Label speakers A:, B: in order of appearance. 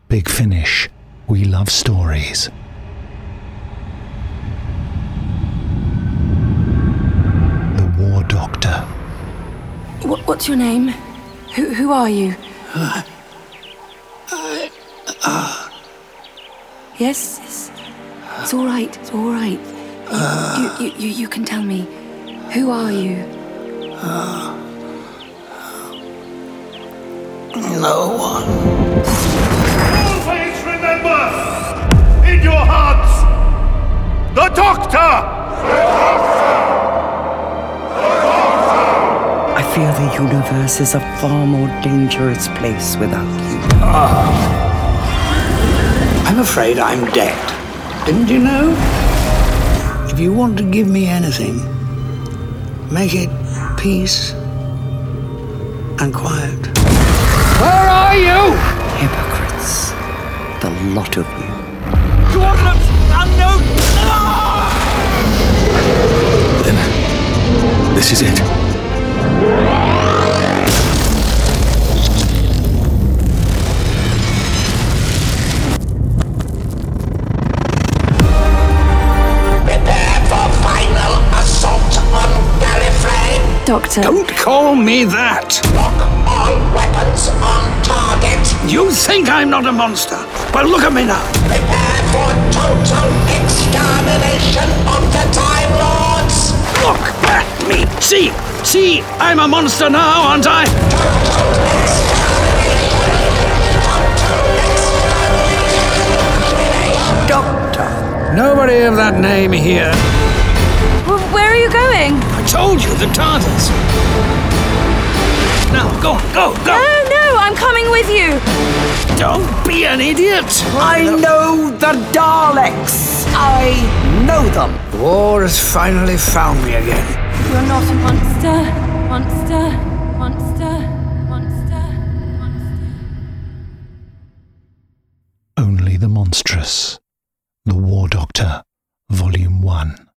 A: Big Finish. We love stories. The War Doctor.
B: What's your name? Who are you? Yes. It's all right. It's all right. You can tell me. Who are you?
C: No one.
D: Always remember, in your hearts, the Doctor!
E: I fear the universe is a far more dangerous place without you.
C: I'm afraid I'm dead. Didn't you know? If you want to give me anything, make it peace and quiet. Where are you?
E: Hypocrites. The lot of you.
C: Coordinates unknown!
A: Then, this is it.
B: Doctor.
C: Don't call me that!
F: Lock all weapons on target.
C: You think I'm not a monster? Well, look at me now.
F: Prepare for total extermination of the Time Lords.
C: Look at me. See, I'm a monster now, aren't I? Doctor. Nobody of that name here.
B: Where are you going?
C: I told you, the TARDIS. Now, go.
B: No, I'm coming with you.
C: Don't be an idiot.
E: I know the Daleks. I know them.
C: The war has finally found me again.
B: You're not a monster. Monster.
A: Only the Monstrous. The War Doctor, Volume 1.